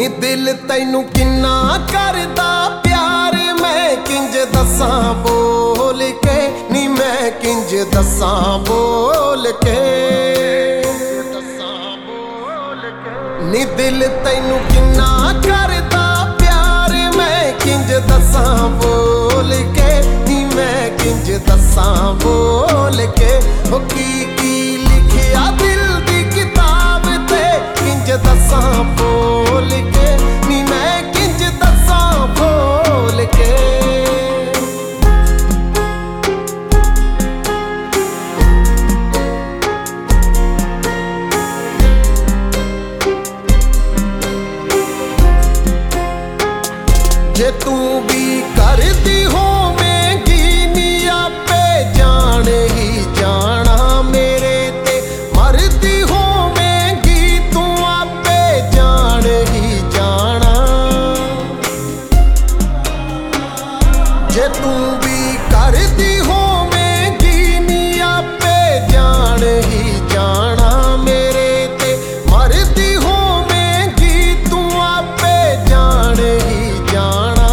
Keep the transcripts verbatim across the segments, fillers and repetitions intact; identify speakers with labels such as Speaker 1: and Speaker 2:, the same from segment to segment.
Speaker 1: नी दिल तैनू किन्ना करदा प्यार मैं किंज दसां बोल के, नी मैं किंज दसां बोल के। नी दिल तैनू किन्ना करदा प्यार मैं किंज दसां बोल के, नी मैं किंज दसां बोल के। ओ की की लिखिया दिल दी किताब ते किंज दसां बोल के, नी मैं किंज दसां बोल के। जे तू भी करदी होवेंगी नी आपे जान ही जाना, मेरे ते मरदी होवेंगी तू आपे जान ही जाना। जे तू भी करदी होवेंगी नी आपे जान ही जाना, मेरे ते मरदी होवेंगी तू आपे जान ही जाना।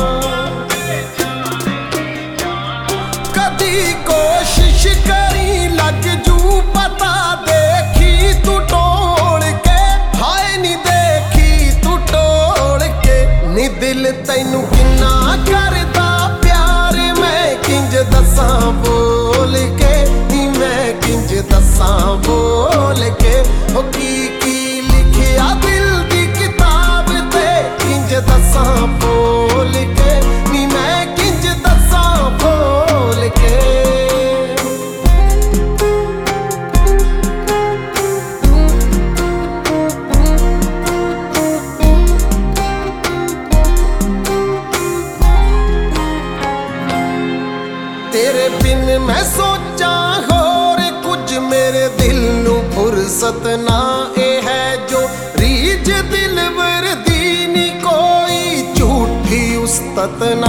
Speaker 1: कदी कोशिश करी लग जू पता, देखी तू टोल के, हाय नी देखी तू टोल के। नी दिल तैनू किन्ना करदा प्यार मैं किंज दसां बोल के, नी मैं किंज दसां बोल के। ओ की की लिखिया दिल दी किताब ते किंज दसां बोल के, नी मैं किंज दसां बोल के। तेरे बिन मैं सोचा होर कुछ, मेरे दिल नू फुरसत ना ए है जो रीज दिलवर दी, नी कोई झूठी उस्तत ना।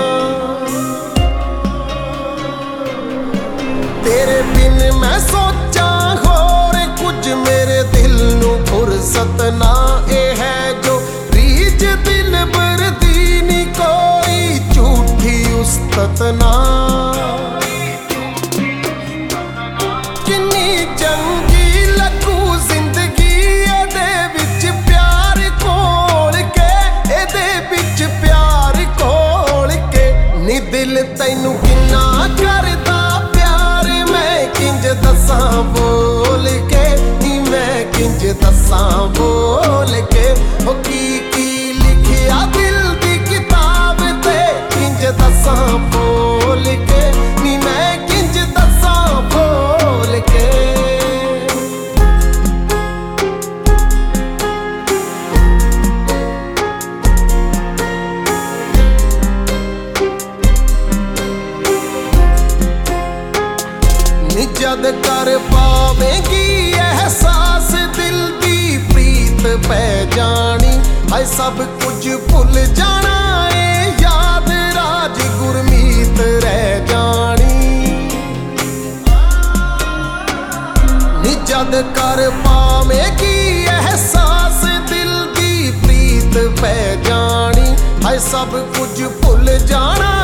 Speaker 1: तेरे बिन मैं सोचा होर कुछ, मेरे दिल नू फुरसत ना ए है जो रीज दिलवर दी, नी कोई झूठी उस्तत ना। किन्नी चंगी लगू जिंदगी एदे विच प्यार कोल के, एदे विच प्यार कोल के। नी दिल तैनू किन्ना करदा प्यार मैं किंज दसां बोल के, नी मैं किंज दसां बोल के। ओ की की लिखिया दिल दी किताब ते किंज दसां बोल के, नी मैं किंज दसां बोल के। नी जद कर पावेंगी एहसास दिल दी प्रीत पै जानी, हाय सब कुछ भुल जाना ए याद राज गुरमीत रह जानी। नी जद कर पावेंगी एहसास दिल दी प्रीत पै जानी, हाय सब कुछ भुल जाना